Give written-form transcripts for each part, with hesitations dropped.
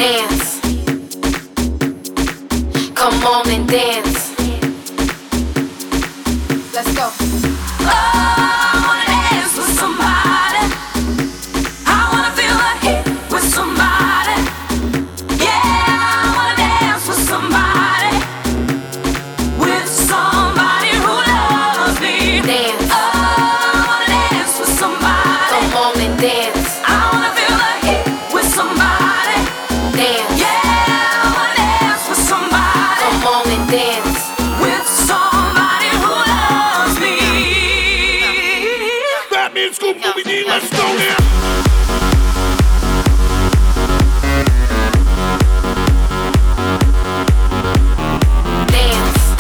Dance. Come on and dance. Let's go. Oh, I wanna dance with somebody. I wanna feel a hit with somebody. Yeah, I wanna dance with somebody. With somebody who loves me. Dance. Oh, I wanna dance with somebody. Come on and dance. I wanna feel a hit with somebody. Dance. Yeah, I wanna dance with somebody. Come on and dance. With somebody who loves me. Batman, Scoop, Movie D, let's go now. Dance.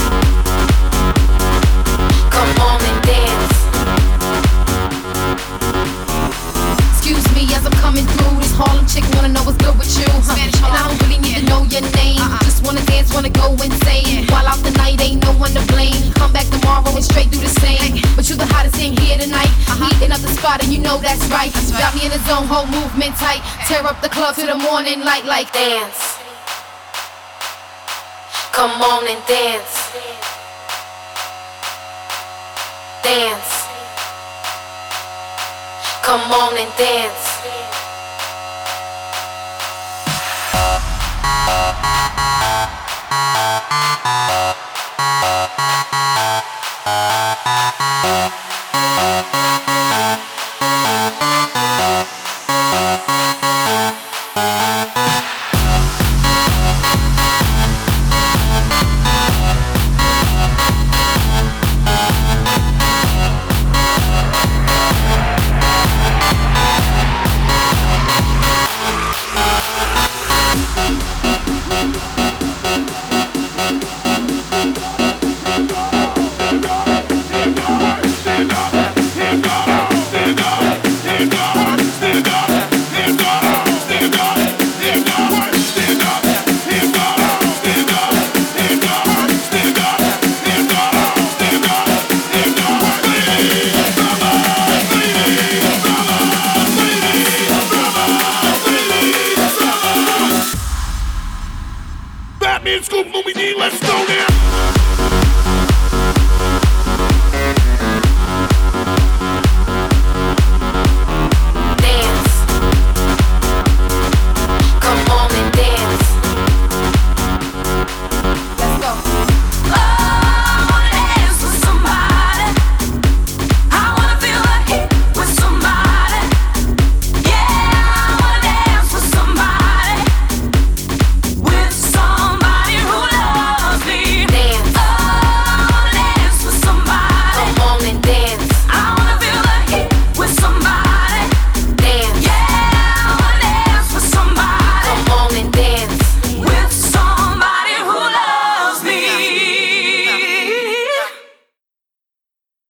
Come on and dance. Excuse me as I'm coming through. This Harlem chick wanna know what's good with you, huh? And I don't really need to know your name. Just wanna dance, wanna go insane. While out the night, ain't no one to blame. Come back tomorrow and straight do the same. But you the hottest thing here tonight. Heating up the spot and you know that's right. Got me in the zone, whole movement tight. Tear up the club to the morning light like dance. Come on and dance. Dance. Come on and dance. Batman, Scoop, Movie D, let's go now.